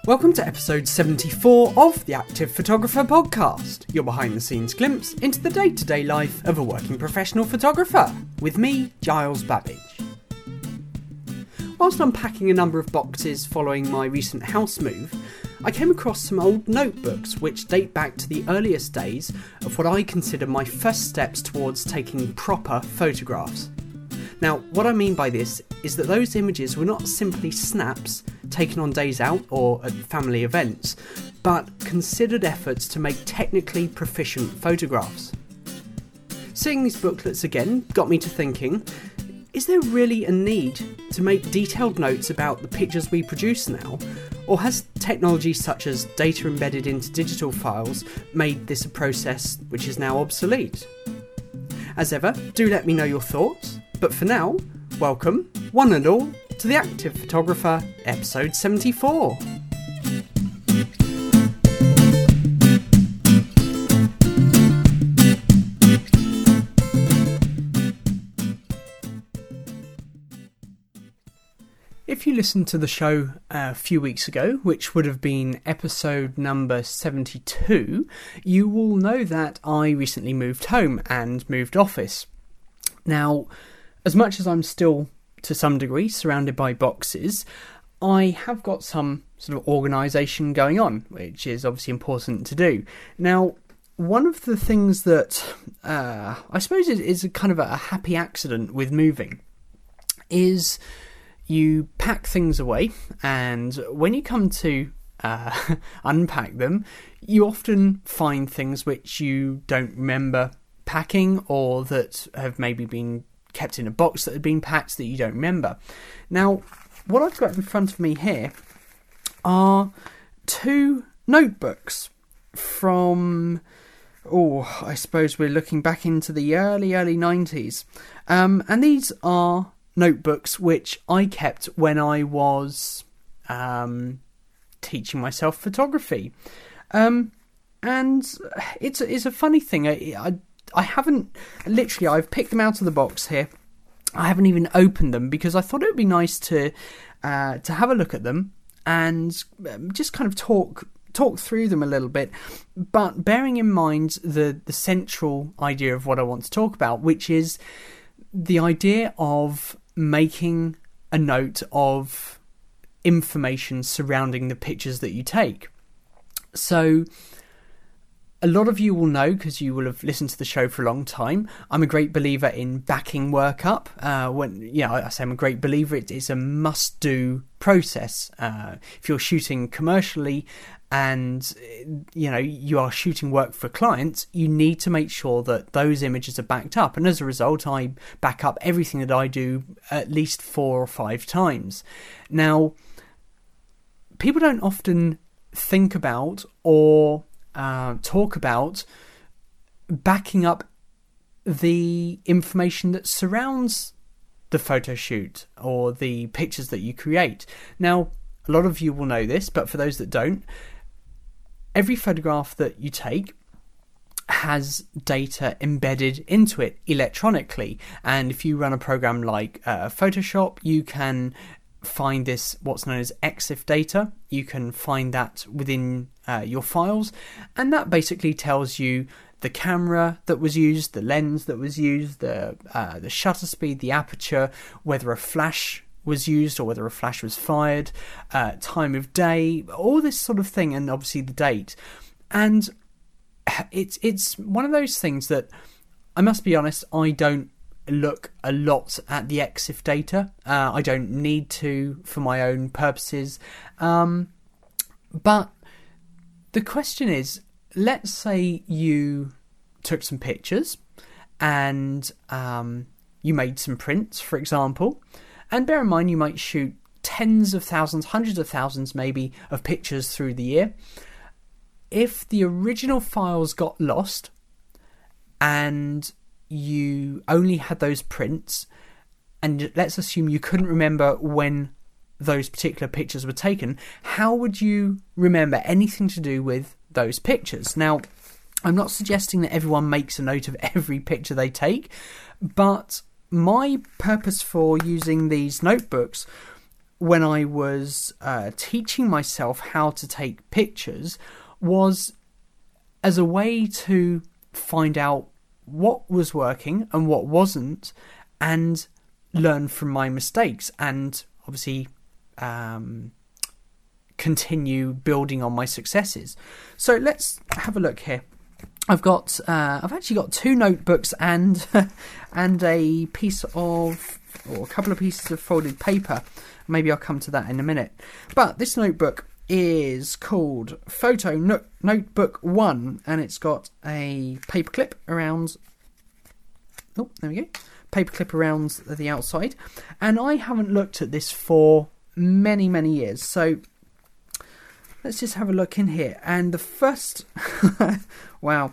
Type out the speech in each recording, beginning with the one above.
Welcome to episode 74 of the Active Photographer podcast, your behind-the-scenes glimpse into the day-to-day life of a working professional photographer, with me, Giles Babbage. Whilst unpacking a number of boxes following my recent house move, I came across some old notebooks which date back to the earliest days of what I consider my first steps towards taking proper photographs. Now, what I mean by this is that those images were not simply snaps taken on days out or at family events, but considered efforts to make technically proficient photographs. Seeing these booklets again got me to thinking, is there really a need to make detailed notes about the pictures we produce now, or has technology such as data embedded into digital files made this a process which is now obsolete? As ever, do let me know your thoughts, but for now, welcome, one and all, to the Active Photographer, episode 74. If you listened to the show a few weeks ago, which would have been episode number 72, you will know that I recently moved home and moved office. Now, as much as I'm still, to some degree, surrounded by boxes, I have got some sort of organisation going on, which is obviously important to do. Now, one of the things that I suppose is a kind of a happy accident with moving is you pack things away, and when you come to unpack them, you often find things which you don't remember packing, or that have maybe been kept in a box that had been packed that you don't remember. Now, what I've got in front of me here are two notebooks from, I suppose we're looking back into the early 90s. And these are notebooks which I kept when I was teaching myself photography. And it's a funny thing. I haven't, literally, I've picked them out of the box here. I haven't even opened them because I thought it would be nice to have a look at them and just kind of talk through them a little bit, but bearing in mind the central idea of what I want to talk about, which is the idea of making a note of information surrounding the pictures that you take. So, a lot of you will know, because you will have listened to the show for a long time, I'm a great believer in backing work up. I say I'm a great believer, it is a must-do process. If you're shooting commercially and you are shooting work for clients, you need to make sure that those images are backed up. And as a result, I back up everything that I do at least 4 or 5 times. Now, people don't often think about or talk about backing up the information that surrounds the photo shoot or the pictures that you create. Now, a lot of you will know this, but for those that don't, every photograph that you take has data embedded into it electronically. And if you run a program like Photoshop, you can find this, what's known as EXIF data. You can find that within your files, and that basically tells you the camera that was used, the lens that was used, the shutter speed, the aperture, whether a flash was used or whether a flash was fired, time of day, all this sort of thing, and obviously the date. And it's one of those things that, I must be honest, I don't look a lot at the EXIF data. I don't need to for my own purposes. But the question is, let's say you took some pictures and you made some prints, for example. And bear in mind, you might shoot tens of thousands, hundreds of thousands maybe of pictures through the year. If the original files got lost and you only had those prints, and let's assume you couldn't remember when those particular pictures were taken, how would you remember anything to do with those pictures? Now, I'm not suggesting that everyone makes a note of every picture they take, but my purpose for using these notebooks when I was teaching myself how to take pictures was as a way to find out what was working and what wasn't, and learn from my mistakes, and obviously continue building on my successes. So let's have a look here. I've actually got 2 notebooks and and a piece of, or a couple of pieces of folded paper. Maybe I'll come to that in a minute. But this notebook is called Photo Notebook 1, and it's got a paperclip around. Oh, there we go. Paperclip around the outside, and I haven't looked at this for many years. So let's just have a look in here. And the first, wow,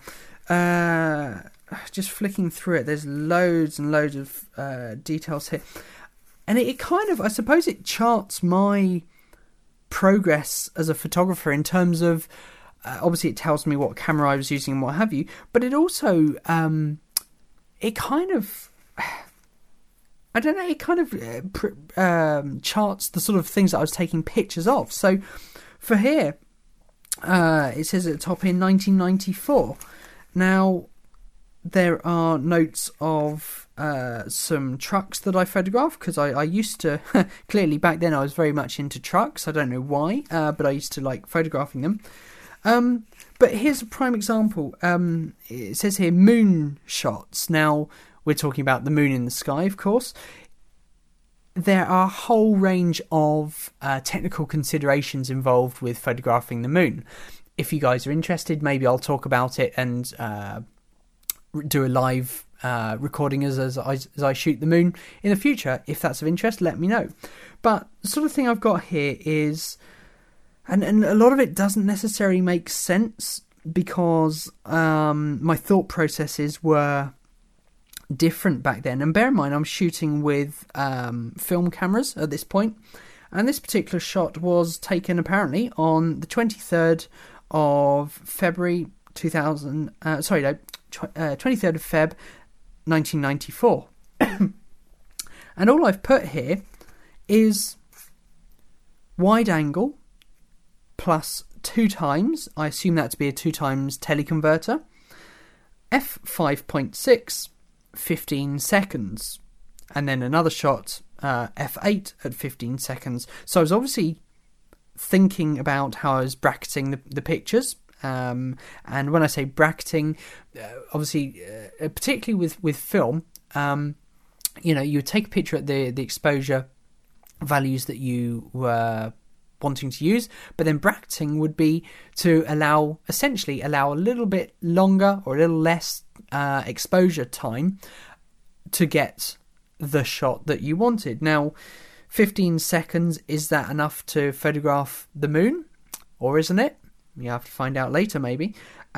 just flicking through it, there's loads and loads of details here, and it kind of, I suppose, it charts my progress as a photographer in terms of obviously it tells me what camera I was using and what have you, but it also it kind of, I don't know, it kind of charts the sort of things that I was taking pictures of. So for here, it says at the top here, 1994. Now, there are notes of some trucks that I photographed, because I used to, clearly back then I was very much into trucks. I don't know why, but I used to like photographing them. But here's a prime example. It says here, moon shots. Now, we're talking about the moon in the sky, of course. There are a whole range of technical considerations involved with photographing the moon. If you guys are interested, maybe I'll talk about it and do a live recording as I shoot the moon in the future. If that's of interest, let me know. But the sort of thing I've got here is, and a lot of it doesn't necessarily make sense, because my thought processes were different back then. And bear in mind, I'm shooting with film cameras at this point, and this particular shot was taken apparently on the 23rd of February 23rd of Feb 1994. And all I've put here is wide angle plus 2 times, I assume that to be a 2 times teleconverter, f5.6, 15 seconds, and then another shot, f8 at 15 seconds. So I was obviously thinking about how I was bracketing the pictures, and when I say bracketing, obviously, particularly with film, you would take a picture at the exposure values that you were wanting to use, but then bracketing would be to essentially allow a little bit longer or a little less exposure time to get the shot that you wanted. Now, 15 seconds, is that enough to photograph the moon, or isn't it? You have to find out later, maybe.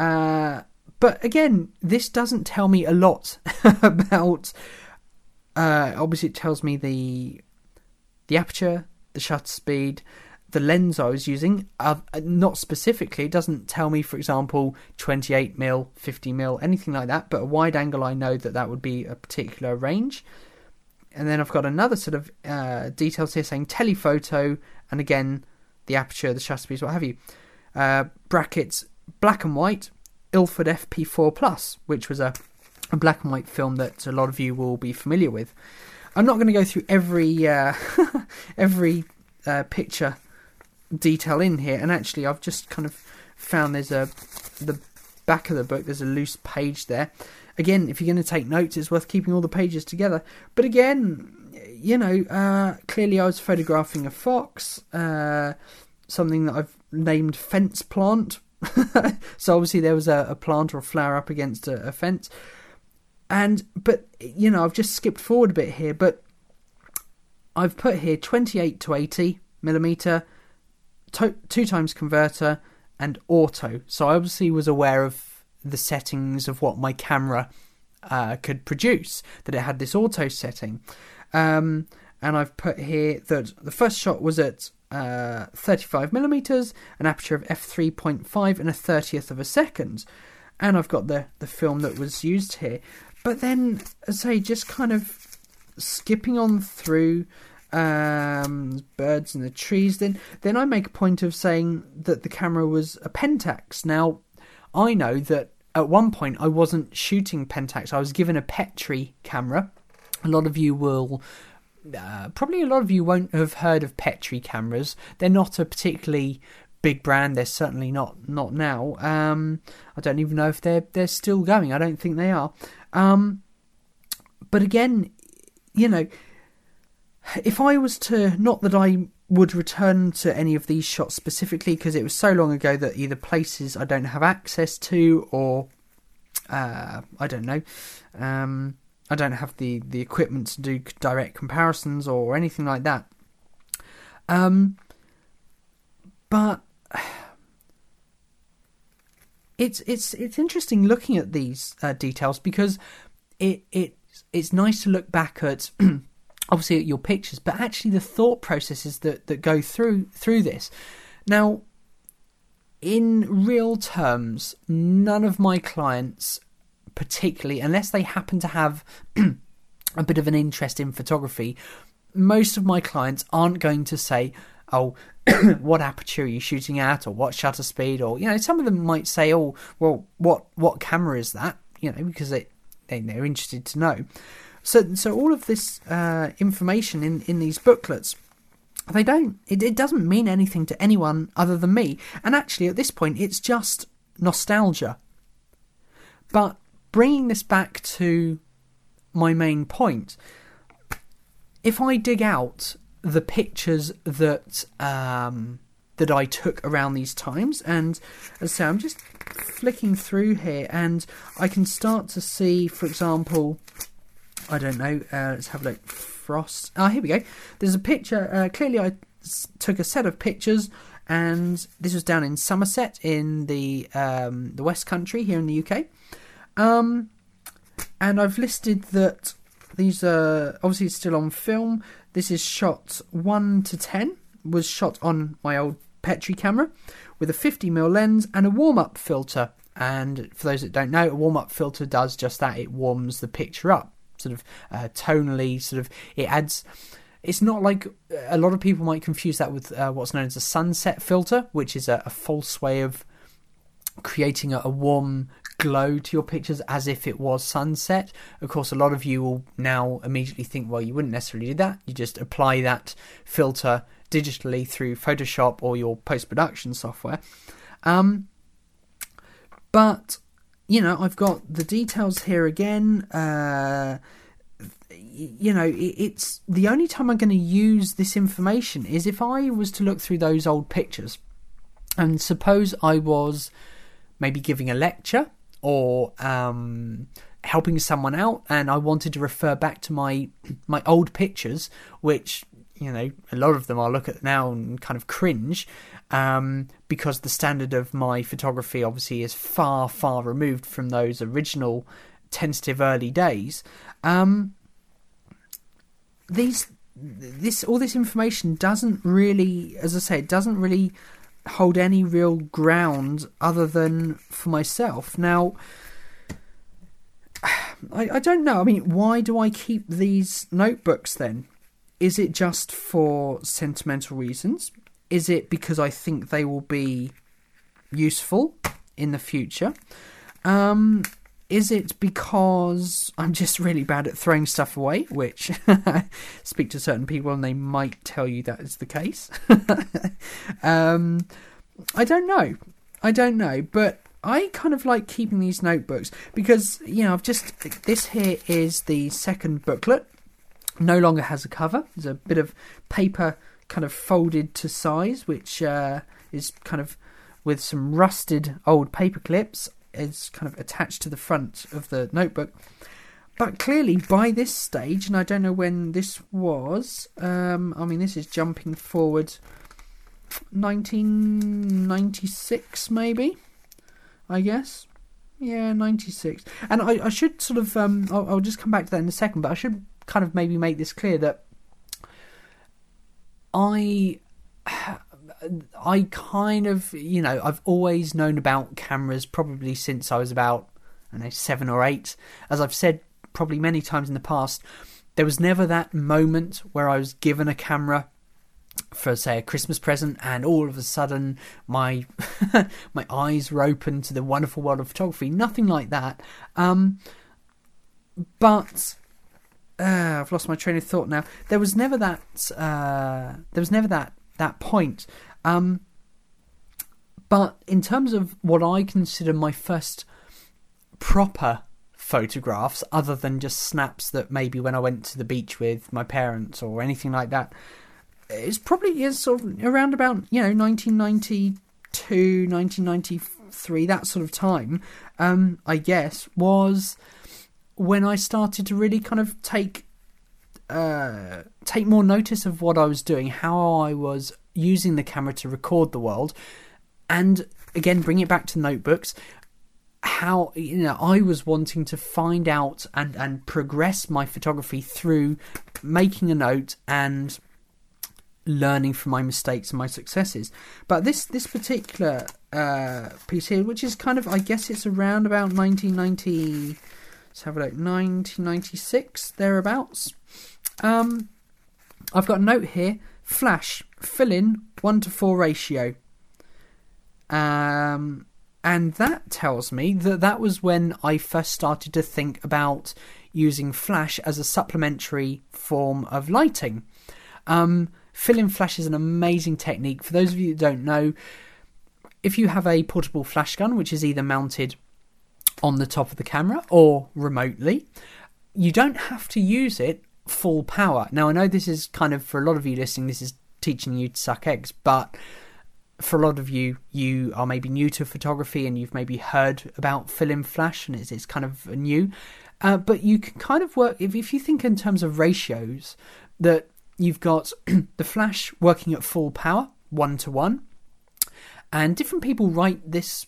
But again, this doesn't tell me a lot about. Obviously, it tells me the aperture, the shutter speed, the lens I was using. Not specifically, it doesn't tell me, for example, 28mm, 50mm, anything like that. But a wide angle, I know that would be a particular range. And then I've got another sort of details here saying telephoto, and again, the aperture, the shutter speed, what have you. Brackets, black and white, Ilford FP4+, which was a black and white film that a lot of you will be familiar with. I'm not going to go through every picture detail in here, and actually I've just kind of found the back of the book, there's a loose page there. Again, if you're going to take notes, it's worth keeping all the pages together. But again, clearly I was photographing a fox, something that I've named fence plant. So obviously there was a plant or a flower up against a fence. But I've just skipped forward a bit here, but I've put here 28 to 80mm, 2 times converter, and auto. So I obviously was aware of the settings of what my camera could produce, that it had this auto setting. And I've put here that the first shot was at 35mm, an aperture of f3.5 and a 30th of a second. And I've got the film that was used here. But then, as I say, just kind of skipping on through, birds in the trees. Then I make a point of saying that the camera was a Pentax. Now, I know that at one point I wasn't shooting Pentax. I was given a Petri camera. A lot of you will... probably a lot of you won't have heard of Petri cameras. They're not a particularly big brand. They're certainly not now. I don't even know if they're still going. I don't think they are. But again, you know, if I was to, not that I would return to any of these shots specifically, because it was so long ago that either places I don't have access to, or I don't know, I don't have the equipment to do direct comparisons or anything like that. But it's interesting looking at these details, because it's nice to look back at obviously at your pictures, but actually the thought processes that go through this. Now, in real terms, none of my clients, particularly, unless they happen to have a bit of an interest in photography, most of my clients aren't going to say, oh, what aperture are you shooting at, or what shutter speed, or, you know, some of them might say, oh, well, what camera is that, you know, because they're interested to know. So all of this information in these booklets, it doesn't mean anything to anyone other than me. And actually, at this point, it's just nostalgia. But bringing this back to my main point, if I dig out the pictures that I took around these times, and as I say, I'm just flicking through here, and I can start to see, for example, I don't know, let's have a look, frost. Here we go. There's a picture, clearly I took a set of pictures, and this was down in Somerset in the West Country here in the UK. And I've listed that these are obviously still on film. This is shot 1 to 10, was shot on my old Petri camera with a 50mm lens and a warm-up filter. And for those that don't know, a warm-up filter does just that. It warms the picture up, sort of tonally, sort of, it adds... It's not like a lot of people might confuse that with what's known as a sunset filter, which is a false way of creating a warm glow to your pictures as if it was sunset. Of course, a lot of you will now immediately think, well, you wouldn't necessarily do that. You just apply that filter digitally through Photoshop or your post-production software. But, you know, I've got the details here again. You know, it's the only time I'm going to use this information is if I was to look through those old pictures, and suppose I was maybe giving a lecture or helping someone out, and I wanted to refer back to my old pictures, which, you know, a lot of them I'll look at now and kind of cringe, because the standard of my photography obviously is far, far removed from those original tentative early days. All this information doesn't really, as I say, it doesn't really hold any real ground other than for myself. Now, I don't know. I mean, why do I keep these notebooks then? Is it just for sentimental reasons? Is it because I think they will be useful in the future? Is it because I'm just really bad at throwing stuff away, which speak to certain people and they might tell you that is the case. I don't know, but I kind of like keeping these notebooks because, you know, this here is the second booklet. No longer has a cover. There's a bit of paper kind of folded to size, which is kind of with some rusted old paper clips. Is kind of attached to the front of the notebook. But clearly by this stage, and I don't know when this was, I mean, this is jumping forward 1996 maybe, I guess. Yeah, 96. And I should sort of, I'll just come back to that in a second, but I should kind of maybe make this clear that I kind of, you know, I've always known about cameras probably since I was about, I don't know, 7 or 8. As I've said probably many times in the past, there was never that moment where I was given a camera for, say, a Christmas present, and all of a sudden my my eyes were open to the wonderful world of photography. Nothing like that. But I've lost my train of thought now. There was never that. That point. But in terms of what I consider my first proper photographs, other than just snaps that maybe when I went to the beach with my parents or anything like that, it's probably sort of around about 1992, 1993, that sort of time. I guess was when I started to really kind of take more notice of what I was doing, how I was using the camera to record the world, and again bring it back to notebooks. How I was wanting to find out and progress my photography through making a note and learning from my mistakes and my successes. But this particular piece here, which is kind of, I guess it's around about 1990. Let's have a look. 1996 thereabouts. I've got a note here. Flash fill in 1:4 ratio. And that tells me that was when I first started to think about using flash as a supplementary form of lighting. Fill-in flash is an amazing technique. For those of you that don't know, if you have a portable flash gun, which is either mounted on the top of the camera or remotely, you don't have to use it full power. Now, I know this is kind of, for a lot of you listening, this is teaching you to suck eggs, but for a lot of you are maybe new to photography and you've maybe heard about fill-in flash and it's kind of new. But you can kind of work, if you think in terms of ratios, that you've got the flash working at full power, 1:1, and different people write this,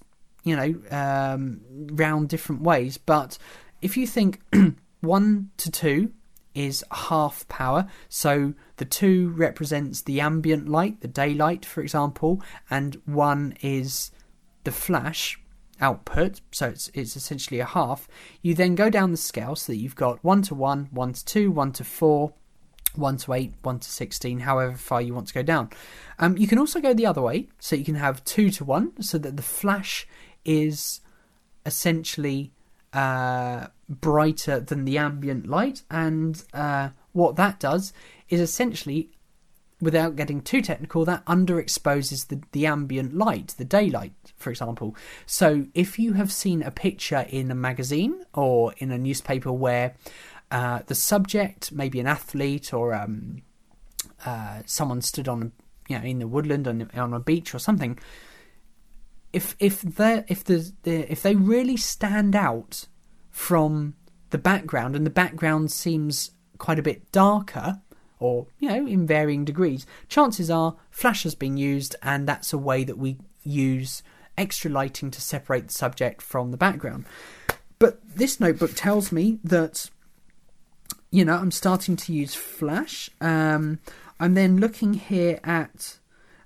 round different ways. But if you think 1:2 is half power, so the 2 represents the ambient light, the daylight, for example, and 1 is the flash output, so it's essentially a half. You then go down the scale so that you've got 1:1, 1:2, 1:4, 1:8, 1:16, however far you want to go down. You can also go the other way, so you can have 2:1, so that the flash is essentially brighter than the ambient light, and what that does is essentially, without getting too technical, that underexposes the ambient light, the daylight, for example. So if you have seen a picture in a magazine or in a newspaper where the subject, maybe an athlete or someone stood on in the woodland on a beach or something, if they really stand out from the background, and the background seems quite a bit darker, or in varying degrees, chances are flash has been used, and that's a way that we use extra lighting to separate the subject from the background. But this notebook tells me that I'm starting to use flash. I'm then looking here at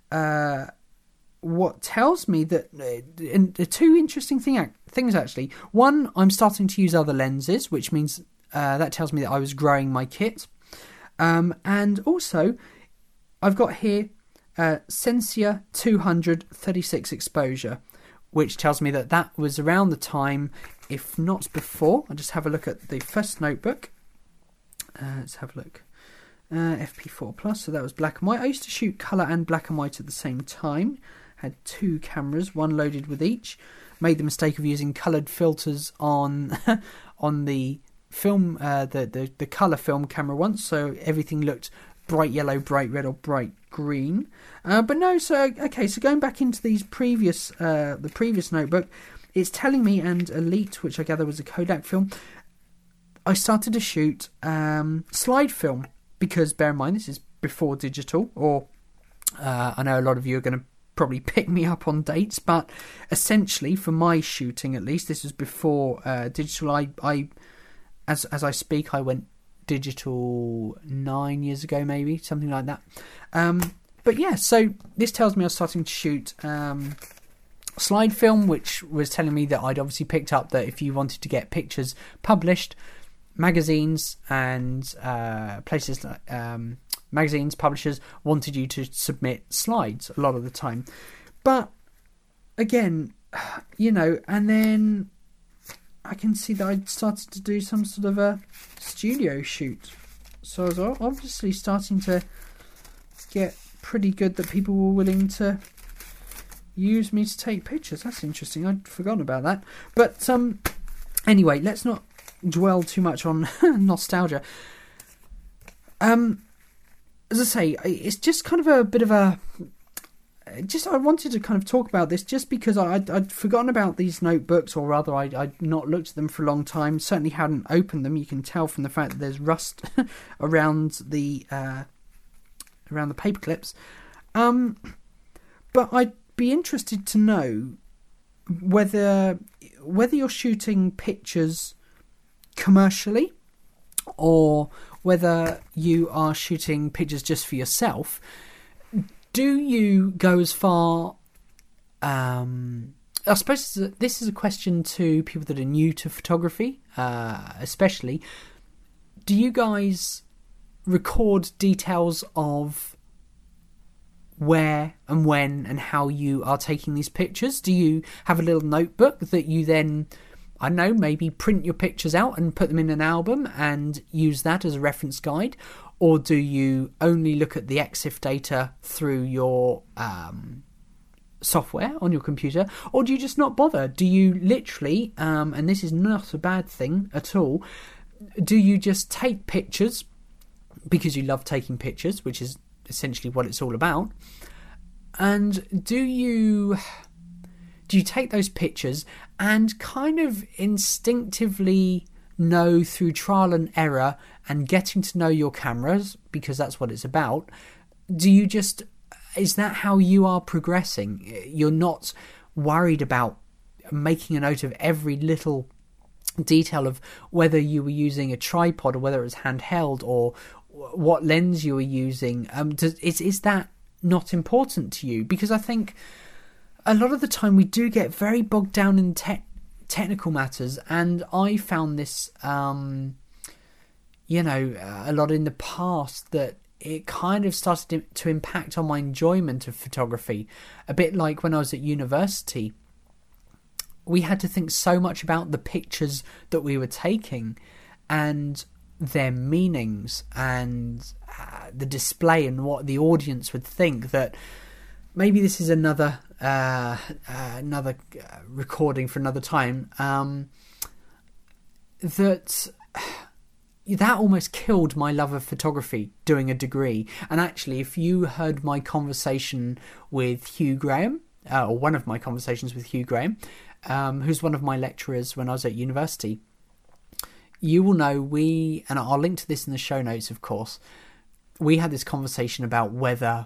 what tells me that two interesting things actually. One, I'm starting to use other lenses, which means that tells me that I was growing my kit. And also, I've got here Sensia 200 36 exposure, which tells me that was around the time, if not before. I'll just have a look at the first notebook. Let's have a look. FP4 Plus, so that was black and white. I used to shoot colour and black and white at the same time. Had 2 cameras, one loaded with each. Made the mistake of using coloured filters on on the film, the colour film camera once, so everything looked bright yellow, bright red, or bright green. But no, so going back into these the previous notebook, it's telling me, and Elite, which I gather was a Kodak film, I started to shoot slide film, because bear in mind this is before digital, or I know a lot of you are going to probably pick me up on dates, but essentially for my shooting at least, this was before digital. As I speak, I went digital 9 years ago, maybe, something like that. But yeah, so this tells me I was starting to shoot slide film, which was telling me that I'd obviously picked up that if you wanted to get pictures published, magazines and places like magazines, publishers wanted you to submit slides a lot of the time. But again, and then I can see that I'd started to do some sort of a studio shoot. So I was obviously starting to get pretty good that people were willing to use me to take pictures. That's interesting. I'd forgotten about that. But anyway, let's not dwell too much on nostalgia. As I say, it's just kind of a bit of a... I wanted to kind of talk about this just because I'd forgotten about these notebooks, or rather I'd not looked at them for a long time. Certainly hadn't opened them. You can tell from the fact that there's rust around the paper clips. But I'd be interested to know whether you're shooting pictures commercially, or whether you are shooting pictures just for yourself. Do you go as far... I suppose this is a question to people that are new to photography, especially. Do you guys record details of where and when and how you are taking these pictures? Do you have a little notebook that you then... I don't know, maybe print your pictures out and put them in an album and use that as a reference guide? Or do you only look at the EXIF data through your software on your computer? Or do you just not bother? Do you literally, and this is not a bad thing at all, do you just take pictures because you love taking pictures, which is essentially what it's all about? And do you take those pictures and kind of instinctively know through trial and error and getting to know your cameras, because that's what it's about, is that how you are progressing? You're not worried about making a note of every little detail of whether you were using a tripod or whether it was handheld or what lens you were using. Is that not important to you? Because I think a lot of the time we do get very bogged down in technical matters, and I found this a lot in the past, that it kind of started to impact on my enjoyment of photography. A bit like when I was at university, we had to think so much about the pictures that we were taking and their meanings and the display and what the audience would think, that maybe this is another recording for another time, that almost killed my love of photography doing a degree. And actually, if you heard my conversation with Hugh Graham, or one of my conversations with Hugh Graham, who's one of my lecturers when I was at university, you will know and I'll link to this in the show notes, of course, we had this conversation about whether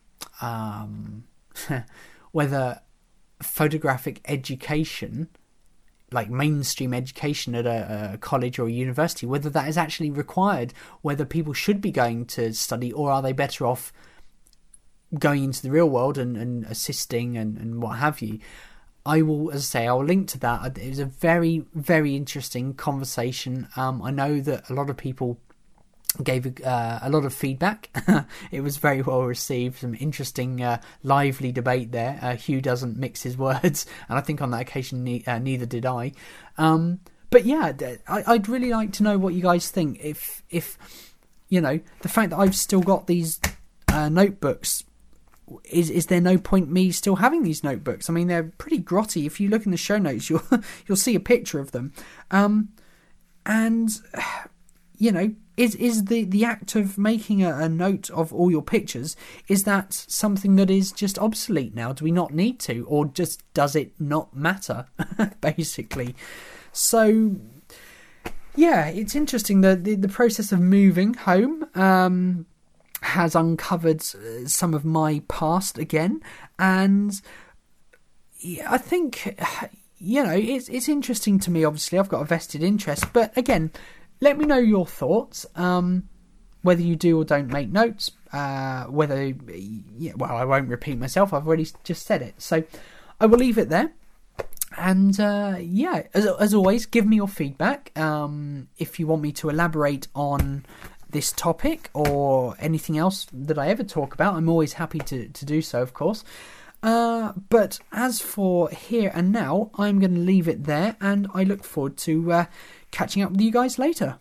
photographic education, like mainstream education at a college or a university, whether that is actually required, whether people should be going to study, or are they better off going into the real world and assisting and what have you. I'll link to that. It was a very, very interesting conversation. I know that a lot of people gave a lot of feedback. It was very well received. Some interesting, lively debate there. Hugh doesn't mix his words, and I think on that occasion neither did I. But yeah, I'd really like to know what you guys think. If the fact that I've still got these notebooks, is there no point me still having these notebooks? I mean, they're pretty grotty. If you look in the show notes, you'll see a picture of them. Is the act of making a note of all your pictures, is that something that is just obsolete now? Do we not need to, or just does it not matter, basically? So, yeah, it's interesting that the process of moving home has uncovered some of my past again, and I think it's interesting to me. Obviously, I've got a vested interest, but again, let me know your thoughts, whether you do or don't make notes, I won't repeat myself, I've already just said it. So I will leave it there. And yeah, as always, give me your feedback. If you want me to elaborate on this topic or anything else that I ever talk about, I'm always happy to do so, of course. But as for here and now, I'm going to leave it there, and I look forward to catching up with you guys later.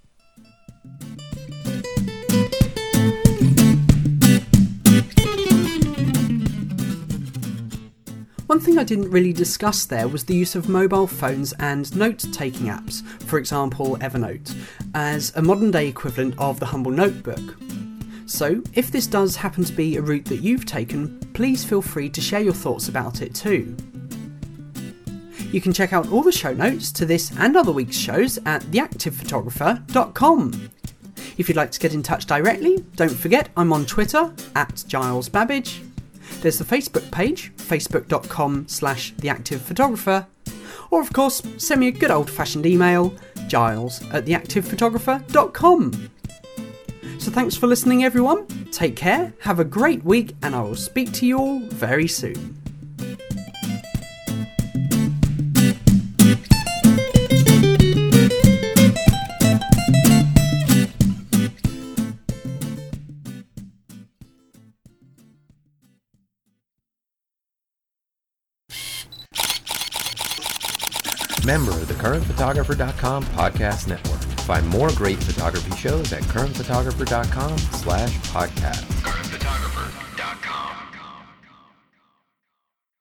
One thing I didn't really discuss there was the use of mobile phones and note-taking apps, for example Evernote, as a modern-day equivalent of the humble notebook. So, if this does happen to be a route that you've taken, please feel free to share your thoughts about it too. You can check out all the show notes to this and other week's shows at theactivephotographer.com. If you'd like to get in touch directly, don't forget I'm on Twitter at Giles Babbage. There's the Facebook page, facebook.com/theactivephotographer, or of course, send me a good old-fashioned email, giles@theactivephotographer.com. So thanks for listening, everyone. Take care, have a great week, and I will speak to you all very soon. Member of the CurrentPhotographer.com podcast network. Find more great photography shows at CurrentPhotographer.com/podcast.